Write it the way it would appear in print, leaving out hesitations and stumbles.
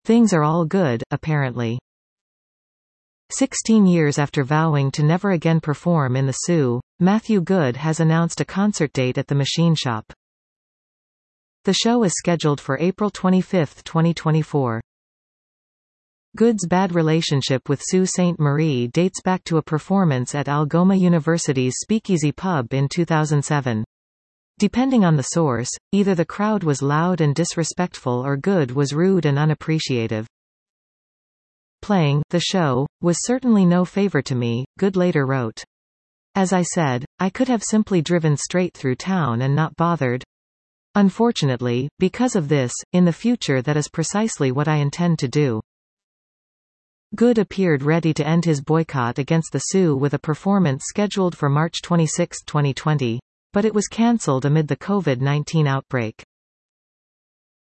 Things are all good, apparently. 16 years after vowing to never again perform in the Soo, Matthew Good has announced a concert date at the Machine Shop. The show is scheduled for April 25, 2024. Good's bad relationship with Sault Ste. Marie dates back to a performance at Algoma University's Speakeasy Pub in 2007. Depending on the source, either the crowd was loud and disrespectful or Good was rude and unappreciative. Playing the show was certainly no favor to me, Good later wrote. As I said, I could have simply driven straight through town and not bothered. Unfortunately, because of this, in the future that is precisely what I intend to do. Good appeared ready to end his boycott against the Soo with a performance scheduled for March 26, 2020. But it was cancelled amid the COVID-19 outbreak.